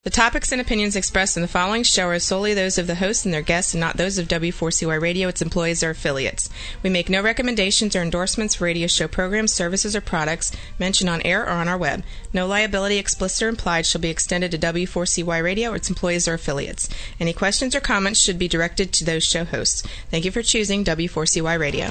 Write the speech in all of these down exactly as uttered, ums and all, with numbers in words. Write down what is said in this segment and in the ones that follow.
The topics and opinions expressed in the following show are solely those of the host and their guests and not those of W four C Y Radio, its employees, or affiliates. We make no recommendations or endorsements for radio show programs, services, or products mentioned on air or on our web. No liability, explicit or implied, shall be extended to W four C Y Radio or its employees or affiliates. Any questions or comments should be directed to those show hosts. Thank you for choosing W four C Y Radio.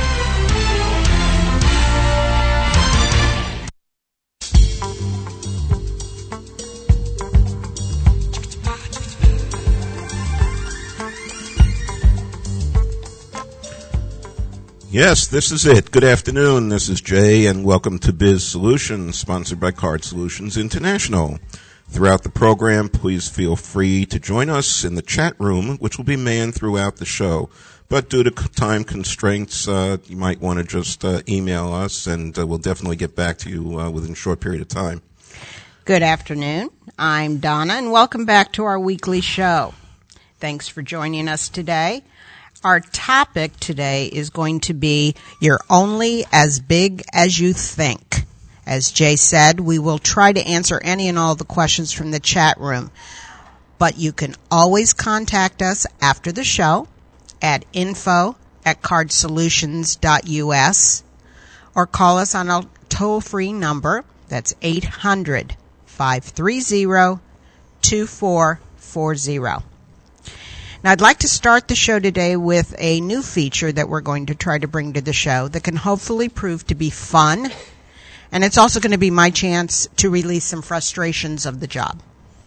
Yes, this is it. Good afternoon. This is Jay, and welcome to Biz Solutions, sponsored by Card Solutions International. Throughout the program, please feel free to join us in the chat room, which will be manned throughout the show. But due to time constraints, uh, you might want to just uh, email us, and uh, we'll definitely get back to you uh, within a short period of time. Good afternoon. I'm Donna, and welcome back to our weekly show. Thanks for joining us today. Our topic today is going to be You're Only As Big As You Think. As Jay said, we will try to answer any and all the questions from the chat room. But you can always contact us after the show at info at cardsolutions dot U S or call us on a toll-free number. That's eight hundred, five three zero, two four four zero. Now, I'd like to start the show today with a new feature that we're going to try to bring to the show that can hopefully prove to be fun, and it's also going to be my chance to release some frustrations of the job.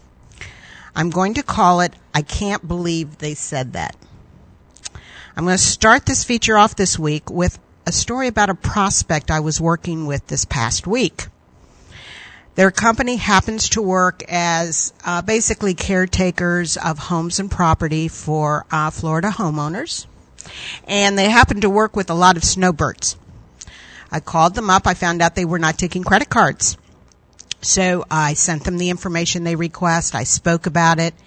I'm going to call it, I Can't Believe They Said That. I'm going to start this feature off this week with a story about a prospect I was working with this past week. Their company happens to work as uh, basically caretakers of homes and property for uh, Florida homeowners, and they happen to work with a lot of snowbirds. I called them up. I found out they were not taking credit cards. So I sent them the information they request. I spoke about it.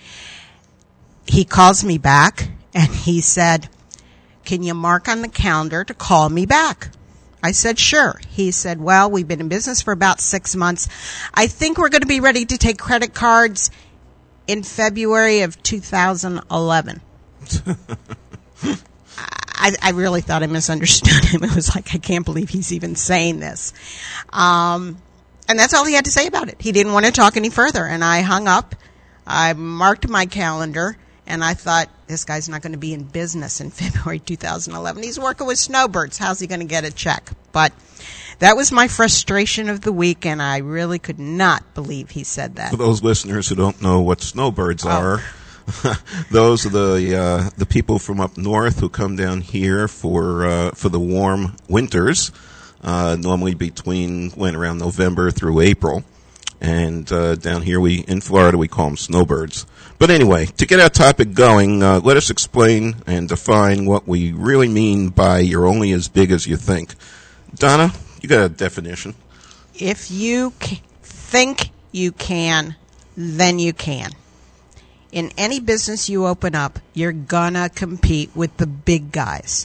He calls me back, and he said, "Can you mark on the calendar to call me back?" I said, sure. He said, well, we've been in business for about six months. I think we're going to be ready to take credit cards in February of two thousand eleven. I, I really thought I misunderstood him. It was like, I can't believe he's even saying this. Um, and that's all he had to say about it. He didn't want to talk any further. And I hung up. I marked my calendar. And I thought, this guy's not going to be in business in February two thousand eleven. He's working with snowbirds. How's he going to get a check? But that was my frustration of the week, and I really could not believe he said that. For those listeners who don't know what snowbirds oh. are, those are the uh, the people from up north who come down here for uh, for the warm winters, uh, normally between when around November through April. And uh, down here, we in Florida, we call them snowbirds. But anyway, to get our topic going, uh, let us explain and define what we really mean by "you're only as big as you think." Donna, you got a definition? If you c- think you can, then you can. In any business you open up, you're gonna compete with the big guys.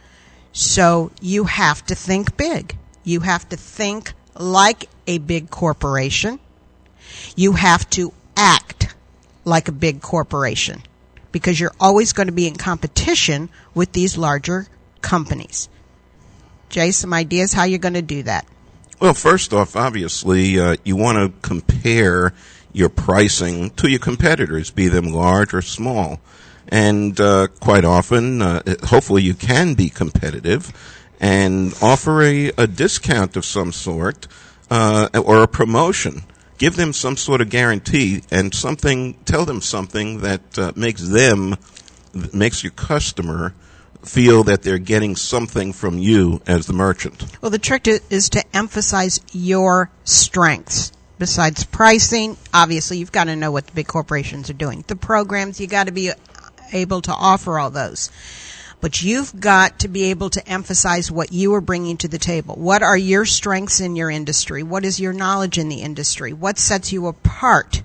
So you have to think big. You have to think like a big corporation. You have to act like a big corporation because you're always going to be in competition with these larger companies. Jay, some ideas how you're going to do that? Well, first off, obviously, uh, you want to compare your pricing to your competitors, be them large or small. And uh, quite often, uh, hopefully you can be competitive and offer a, a discount of some sort uh, or a promotion. Give them some sort of guarantee and something. Tell them something that uh, makes them, makes your customer feel that they're getting something from you as the merchant. Well, the trick to, is to emphasize your strengths. Besides pricing, obviously you've got to know what the big corporations are doing. The programs, you got to be able to offer all those. But you've got to be able to emphasize what you are bringing to the table. What are your strengths in your industry? What is your knowledge in the industry? What sets you apart?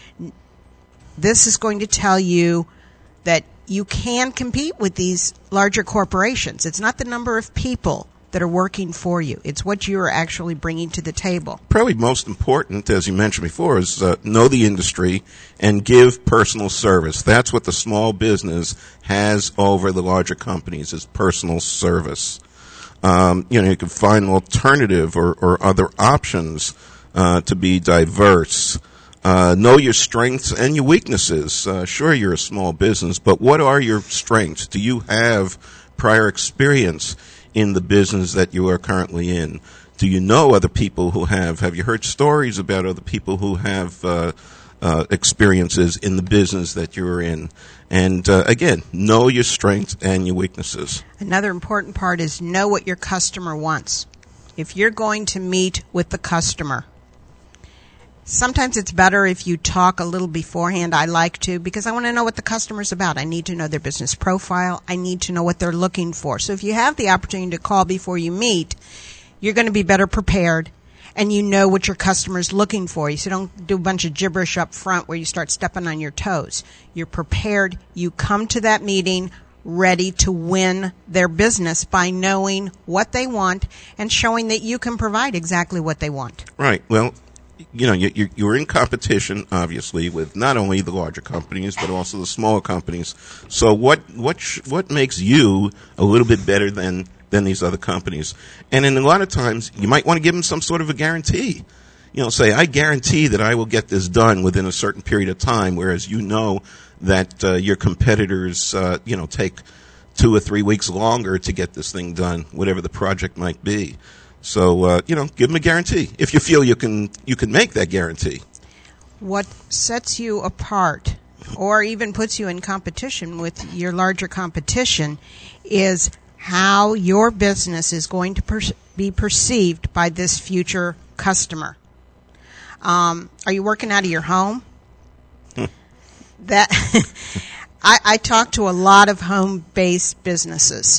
This is going to tell you that you can compete with these larger corporations. It's not the number of people that are working for you. It's what you are actually bringing to the table. Probably most important, as you mentioned before, is uh, know the industry and give personal service. That's what the small business has over the larger companies, is personal service. Um, you know, you can find alternative or, or other options uh, to be diverse. Uh, know your strengths and your weaknesses. Uh, sure, you're a small business, but what are your strengths? Do you have prior experience in the business that you are currently in? Do you know other people who have? Have you heard stories about other people who have uh, uh, experiences in the business that you're in? And uh, again, know your strengths and your weaknesses. Another important part is know what your customer wants. If you're going to meet with the customer, sometimes it's better if you talk a little beforehand. I like to, because I want to know what the customer's about. I need to know their business profile. I need to know what they're looking for. So if you have the opportunity to call before you meet, you're going to be better prepared, and you know what your customer's looking for. You so don't do a bunch of gibberish up front where you start stepping on your toes. You're prepared. You come to that meeting ready to win their business by knowing what they want and showing that you can provide exactly what they want. Right. Well, you know, you, you're in competition, obviously, with not only the larger companies but also the smaller companies. So, what what sh- what makes you a little bit better than than these other companies? And in a lot of times, you might want to give them some sort of a guarantee. You know, say, I guarantee that I will get this done within a certain period of time, whereas you know that uh, your competitors, uh, you know, take two or three weeks longer to get this thing done, whatever the project might be. So, uh, you know, give them a guarantee if you feel you can you can make that guarantee. What sets you apart or even puts you in competition with your larger competition is how your business is going to per- be perceived by this future customer. Um, are you working out of your home? Hmm. That I, I talk to a lot of home-based businesses,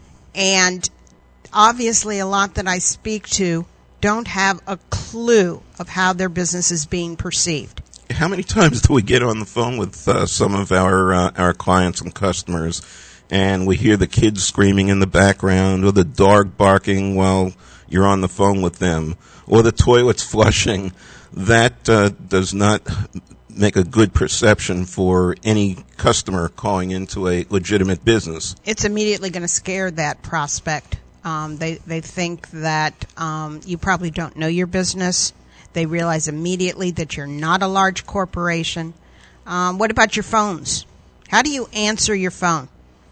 and obviously, a lot that I speak to don't have a clue of how their business is being perceived. How many times do we get on the phone with uh, some of our uh, our clients and customers, and we hear the kids screaming in the background, or the dog barking while you're on the phone with them, or the toilet's flushing? That uh, does not make a good perception for any customer calling into a legitimate business. It's immediately going to scare that prospect. Um, they they think that um, you probably don't know your business. They realize immediately that you're not a large corporation. Um, what about your phones? How do you answer your phone?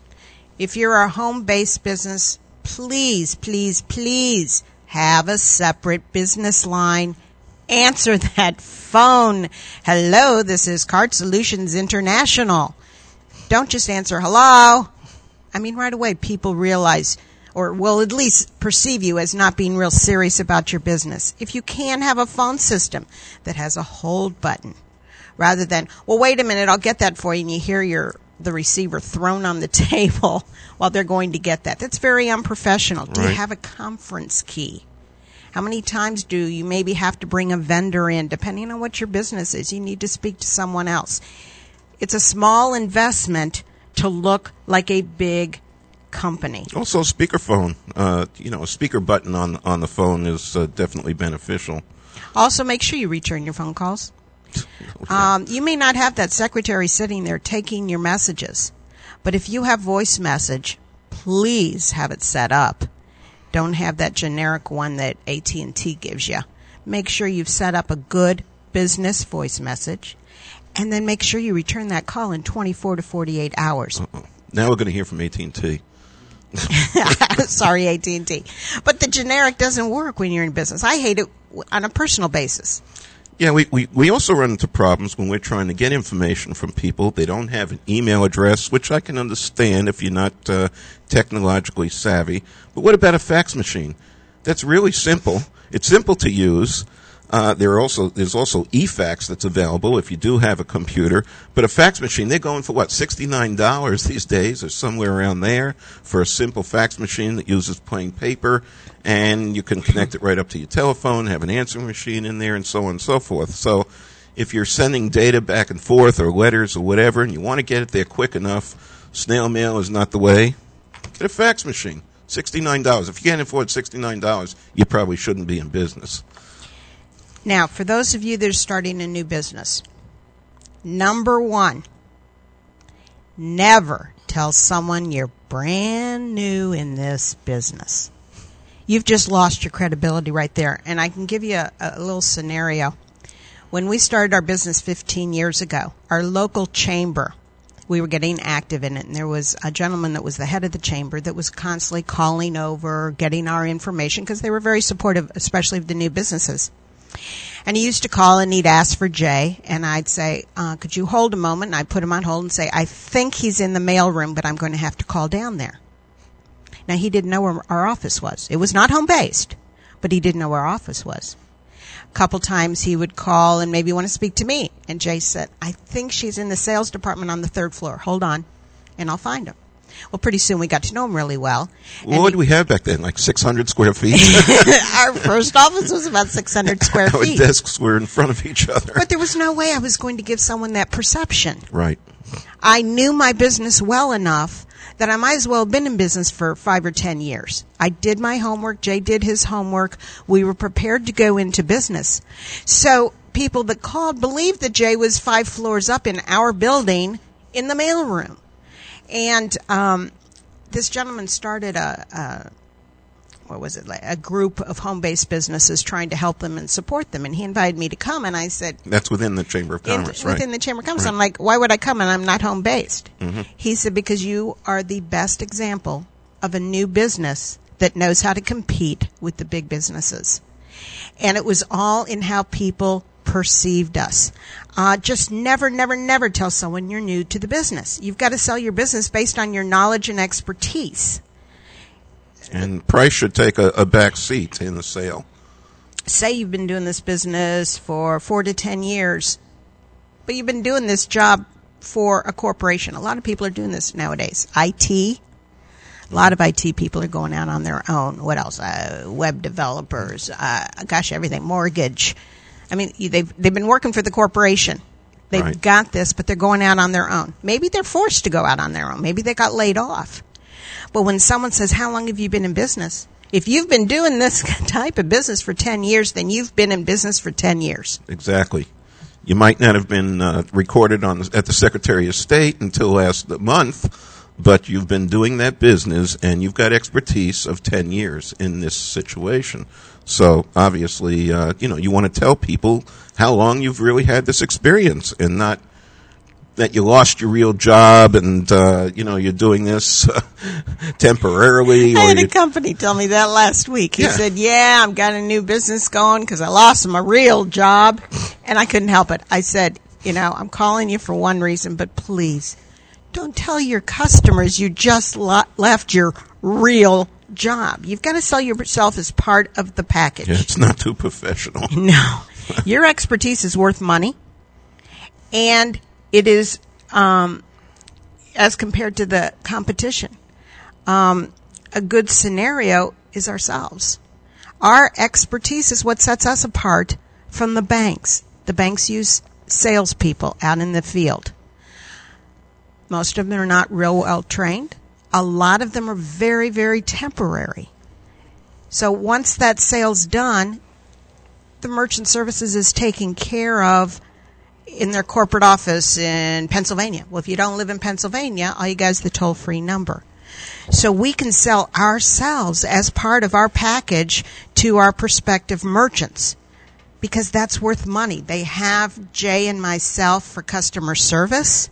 If you're a home-based business, please, please, please have a separate business line. Answer that phone. Hello, this is Cart Solutions International. Don't just answer hello. I mean, right away, people realize, or will at least perceive you as not being real serious about your business. If you can have a phone system that has a hold button, rather than, well, wait a minute, I'll get that for you, and you hear your the receiver thrown on the table while they're going to get that. That's very unprofessional. Do right. you have a conference key? How many times do you maybe have to bring a vendor in? Depending on what your business is, you need to speak to someone else. It's a small investment to look like a big company. Also, speakerphone. Uh, you know, a speaker button on on the phone is uh, definitely beneficial. Also, make sure you return your phone calls. Um, you may not have that secretary sitting there taking your messages, but if you have voice message, please have it set up. Don't have that generic one that A T and T gives you. Make sure you've set up a good business voice message, and then make sure you return that call in twenty-four to forty-eight hours. Uh-oh. Now we're going to hear from A T and T. Sorry, A T and T. But the generic doesn't work when you're in business. I hate it on a personal basis. Yeah, we, we, we also run into problems when we're trying to get information from people. They don't have an email address, which I can understand if you're not uh, technologically savvy. But what about a fax machine? That's really simple. It's simple to use. Uh, there are also there's also e-fax that's available if you do have a computer. But a fax machine, they're going for, what, sixty-nine dollars these days or somewhere around there for a simple fax machine that uses plain paper. And you can connect it right up to your telephone, have an answering machine in there, and so on and so forth. So if you're sending data back and forth or letters or whatever, and you want to get it there quick enough, snail mail is not the way, get a fax machine. sixty-nine dollars. If you can't afford sixty-nine dollars, you probably shouldn't be in business. Now, for those of you that are starting a new business, number one, never tell someone you're brand new in this business. You've just lost your credibility right there. And I can give you a, a little scenario. When we started our business fifteen years ago, our local chamber, we were getting active in it, and there was a gentleman that was the head of the chamber that was constantly calling over, getting our information, because they were very supportive, especially of the new businesses. And he used to call and he'd ask for Jay, and I'd say, uh, could you hold a moment? And I'd put him on hold and say, I think he's in the mail room, but I'm going to have to call down there. Now, he didn't know where our office was. It was not home-based, but he didn't know where our office was. A couple times he would call and maybe want to speak to me. And Jay said, I think she's in the sales department on the third floor. Hold on, and I'll find her. Well, pretty soon we got to know him really well. well what did we have back then, like six hundred square feet? Our first office was about six hundred square Our feet. desks were in front of each other. But there was no way I was going to give someone that perception. Right. I knew my business well enough that I might as well have been in business for five or ten years. I did my homework. Jay did his homework. We were prepared to go into business. So people that called believed that Jay was five floors up in our building in the mailroom. And um, this gentleman started a, a, what was it, like a group of home-based businesses trying to help them and support them. And he invited me to come, and I said... That's within the Chamber of Commerce, in, right? Within the Chamber of Commerce. Right. I'm like, why would I come and I'm not home-based? Mm-hmm. He said, because you are the best example of a new business that knows how to compete with the big businesses. And it was all in how people perceived us. Uh, just never, never, never tell someone you're new to the business. You've got to sell your business based on your knowledge and expertise. And price should take a, a back seat in the sale. Say you've been doing this business for four to ten years, but you've been doing this job for a corporation. A lot of people are doing this nowadays. I T. A lot of I T people are going out on their own. What else? Uh, web developers. Uh, gosh, everything. Mortgage. I mean, they've they've been working for the corporation. They've Right. got this, but they're going out on their own. Maybe they're forced to go out on their own. Maybe they got laid off. But when someone says, how long have you been in business? If you've been doing this type of business for ten years, then you've been in business for ten years. Exactly. You might not have been uh, recorded on the, at the Secretary of State until last month, but you've been doing that business and you've got expertise of ten years in this situation. So obviously, uh, you know, you want to tell people how long you've really had this experience and not that you lost your real job and, uh, you know, you're doing this uh, temporarily. I or had you- a company tell me that last week. He Yeah. said, yeah, I've got a new business going because I lost my real job, and I couldn't help it. I said, you know, I'm calling you for one reason, but please don't tell your customers you just lo- left your real job. You've got to sell yourself as part of the package. Yeah, it's not too professional. No. Your expertise is worth money, and it is um, as compared to the competition. Um, a good scenario is ourselves. Our expertise is what sets us apart from the banks. The banks use salespeople out in the field. Most of them are not real well trained. A lot of them are very, very temporary. So once that sale's done, the merchant services is taken care of in their corporate office in Pennsylvania. Well, if you don't live in Pennsylvania, all you got is the toll-free number. So we can sell ourselves as part of our package to our prospective merchants because that's worth money. They have Jay and myself for customer service,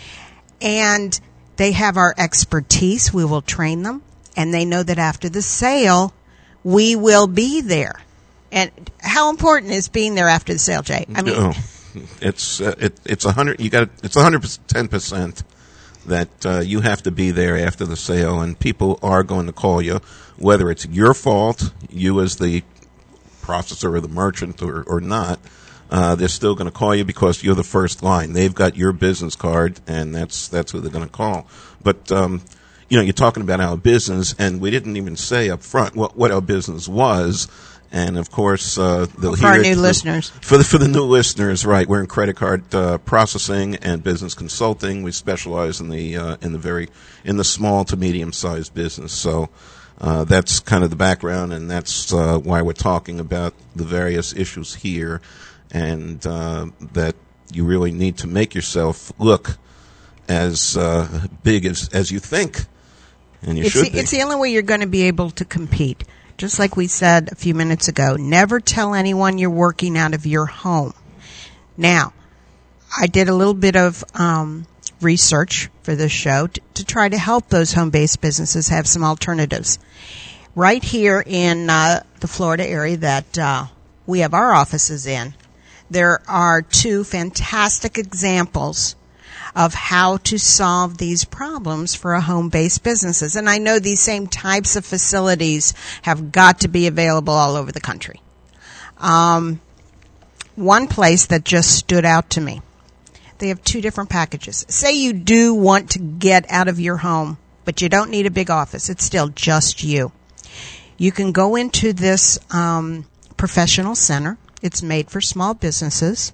and they have our expertise. We will train them, and they know that after the sale, we will be there. And how important is being there after the sale, Jay? I mean, Oh, it's uh, it, it's a hundred. You got it's a hundred ten percent that uh, you have to be there after the sale, and people are going to call you, whether it's your fault, you as the processor or the merchant, or or not. Uh, they're still going to call you because you're the first line. They've got your business card, and that's that's who they're going to call. But um, you know, you're talking about our business, and we didn't even say up front what what our business was. And of course, uh, they'll for our hear it new through- listeners. For the for the new listeners, right? We're in credit card uh, processing and business consulting. We specialize in the uh, in the very in the small to medium sized business. So Uh, that's kind of the background, and that's uh, why we're talking about the various issues here, and uh, that you really need to make yourself look as uh, big as, as you think, and you it's should the, be. It's the only way you're going to be able to compete. Just like we said a few minutes ago, never tell anyone you're working out of your home. Now, I did a little bit of um, research for this show to, to try to help those home-based businesses have some alternatives. Right here in uh, the Florida area that uh, we have our offices in, there are two fantastic examples of how to solve these problems for a home-based businesses. And I know these same types of facilities have got to be available all over the country. Um, one place that just stood out to me, they have two different packages. Say you do want to get out of your home, but you don't need a big office. It's still just you. You can go into this um, professional center. It's made for small businesses.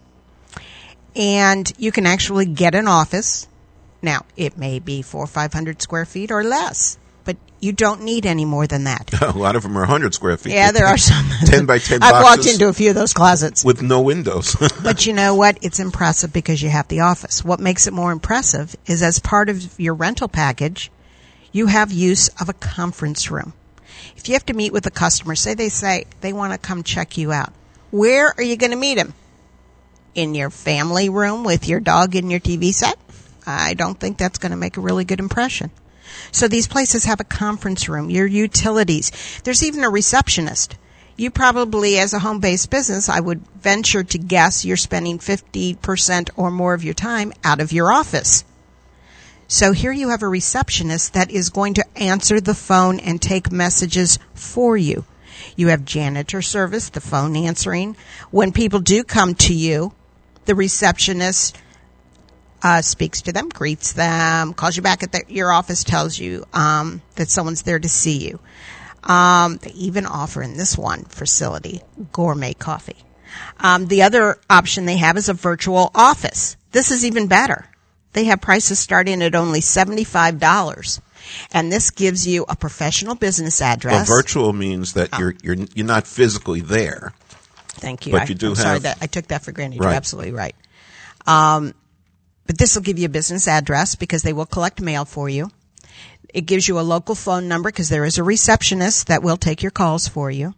And you can actually get an office. Now, it may be four or five hundred square feet or less, but you don't need any more than that. A lot of them are one hundred square feet. Yeah, there are some. ten by ten I've boxes. walked into a few of those closets. With no windows. But you know what? It's impressive because you have the office. What makes it more impressive is as part of your rental package, you have use of a conference room. If you have to meet with a customer, say they say they want to come check you out, where are you going to meet them? In your family room with your dog and your T V set? I don't think that's going to make a really good impression. So these places have a conference room, your utilities. There's even a receptionist. You probably, as a home-based business, I would venture to guess you're spending fifty percent or more of your time out of your office. So here you have a receptionist that is going to answer the phone and take messages for you. You have janitor service, the phone answering. When people do come to you, the receptionist uh, speaks to them, greets them, calls you back at the, your office, tells you um, that someone's there to see you. Um, they even offer in this one facility gourmet coffee. Um, the other option they have is a virtual office. This is even better. They have prices starting at only seventy-five dollars. And this gives you a professional business address. Well, virtual means that Oh. you're you're you're not physically there. Thank you. But I, you do I'm sorry have- that I took that for granted. Right. You're absolutely right. Um, but this will give you a business address because they will collect mail for you. It gives you a local phone number because there is a receptionist that will take your calls for you.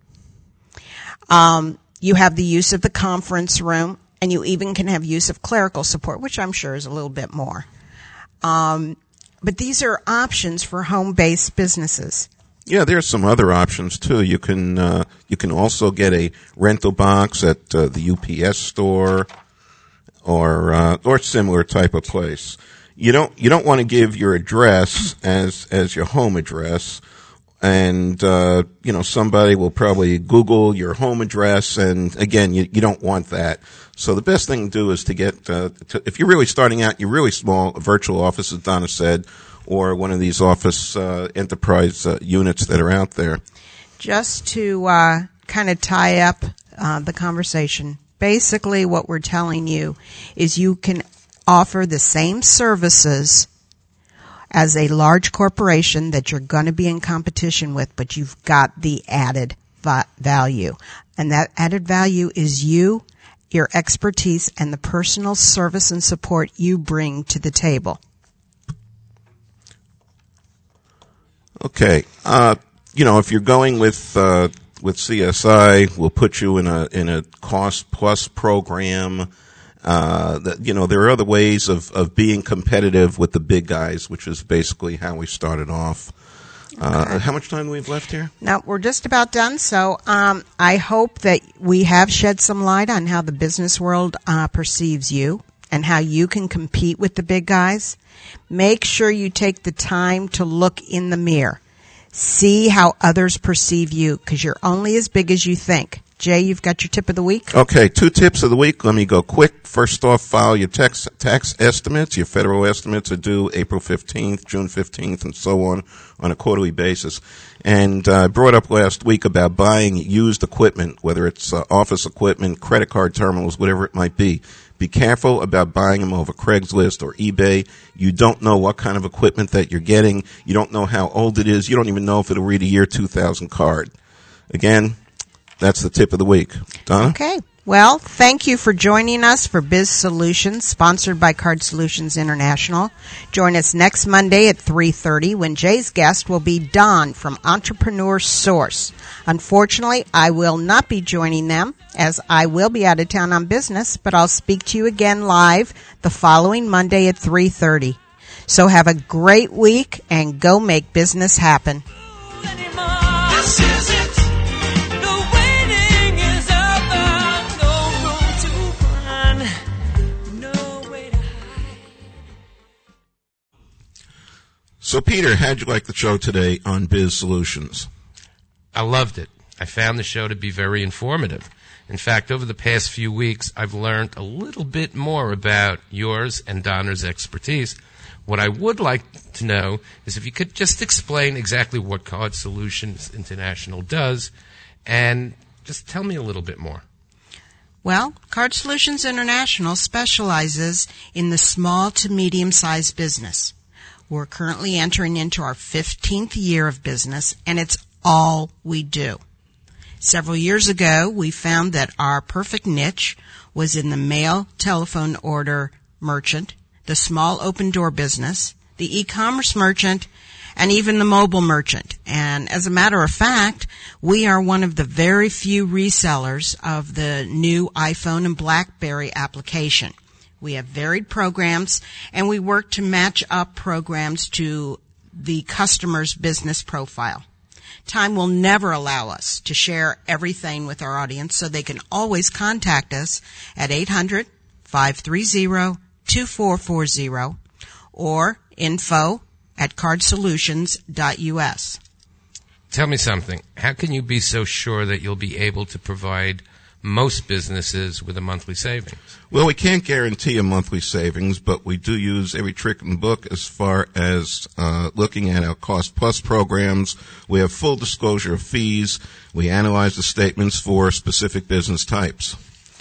Um, you have the use of the conference room, and you even can have use of clerical support, which I'm sure is a little bit more. Um, but these are options for home-based businesses. Yeah, there's some other options too. You can uh, you can also get a rental box at uh, the U P S store or uh, or similar type of place. You don't you don't want to give your address as as your home address, and uh, you know somebody will probably Google your home address, and again you you don't want that. So the best thing to do is to get uh, to, if you're really starting out, you're really small, a virtual office, as Donna said, or one of these office uh, enterprise uh, units that are out there. Just to uh, kind of tie up uh, the conversation, basically what we're telling you is you can offer the same services as a large corporation that you're going to be in competition with, but you've got the added va- value. And that added value is you, your expertise, and the personal service and support you bring to the table. Okay. Uh, you know, if you're going with, uh, with C S I, we'll put you in a, in a cost plus program. Uh, that, you know, there are other ways of, of being competitive with the big guys, which is basically how we started off. Uh, Okay. how much time do we have left here? Now, we're just about done, so um, I hope that we have shed some light on how the business world uh, perceives you and how you can compete with the big guys. Make sure you take the time to look in the mirror. See how others perceive you, because you're only as big as you think. Jay, you've got your tip of the week? Okay, two tips of the week. Let me go quick. First off, file your tax tax estimates. Your federal estimates are due April fifteenth, June fifteenth, and so on, on a quarterly basis. And uh, I brought up last week about buying used equipment, whether it's uh, office equipment, credit card terminals, whatever it might be. Be careful about buying them over Craigslist or eBay. You don't know what kind of equipment that you're getting. You don't know how old it is. You don't even know if it'll read a year two thousand card. Again, that's the tip of the week. Donna? Okay. Well, thank you for joining us for Biz Solutions, sponsored by Card Solutions International. Join us next Monday at three thirty when Jay's guest will be Don from Entrepreneur Source. Unfortunately, I will not be joining them as I will be out of town on business, but I'll speak to you again live the following Monday at three thirty. So have a great week and go make business happen. This is it. So, Peter, how'd you like the show today on Biz Solutions? I loved it. I found the show to be very informative. In fact, over the past few weeks, I've learned a little bit more about yours and Donna's expertise. What I would like to know is if you could just explain exactly what Card Solutions International does, and just tell me a little bit more. Well, Card Solutions International specializes in the small to medium-sized business. We're currently entering into our fifteenth year of business, and it's all we do. Several years ago, we found that our perfect niche was in the mail telephone order merchant, the small open door business, the e-commerce merchant, and even the mobile merchant. And as a matter of fact, we are one of the very few resellers of the new iPhone and BlackBerry application. We have varied programs, and we work to match up programs to the customer's business profile. Time will never allow us to share everything with our audience, so they can always contact us at eight hundred, five three zero, two four four zero or info at card solutions dot u s. Tell me something. How can you be so sure that you'll be able to provide most businesses with a monthly savings? Well, we can't guarantee a monthly savings, but we do use every trick in the book as far as uh, looking at our cost plus programs. We have full disclosure of fees. We analyze the statements for specific business types.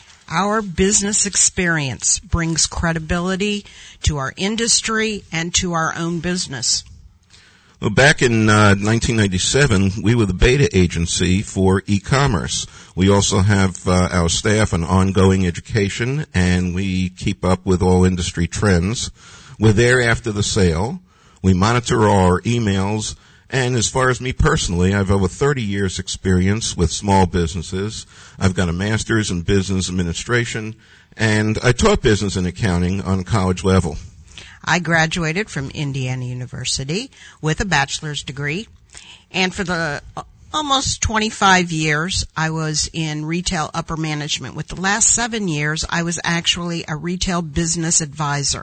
Our business experience brings credibility to our industry and to our own business. Well, back in uh, nineteen ninety-seven, we were the beta agency for e-commerce. We also have uh, our staff on ongoing education, and we keep up with all industry trends. We're there after the sale. We monitor our emails, and as far as me personally, I have over thirty years experience with small businesses. I've got a master's in business administration, and I taught business and accounting on college level. I graduated from Indiana University with a bachelor's degree, and for the almost twenty-five years, I was in retail upper management. With the last seven years, I was actually a retail business advisor.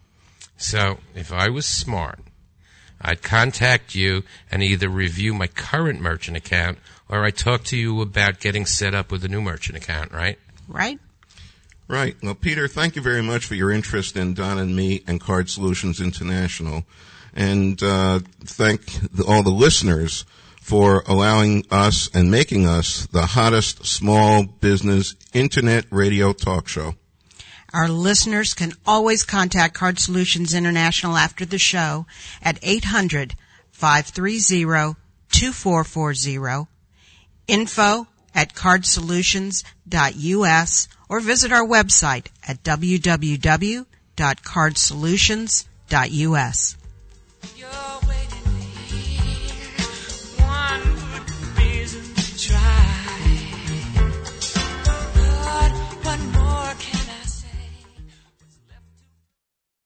So, if I was smart, I'd contact you and either review my current merchant account or I'd talk to you about getting set up with a new merchant account, right? Right. Right. Well, Peter, thank you very much for your interest in Don and me and Card Solutions International. And uh, thank the, all the listeners for allowing us and making us the hottest small business internet radio talk show. Our listeners can always contact Card Solutions International after the show at eight hundred, five three zero, two four four zero, info at card solutions dot u s, or visit our website at w w w dot card solutions dot u s.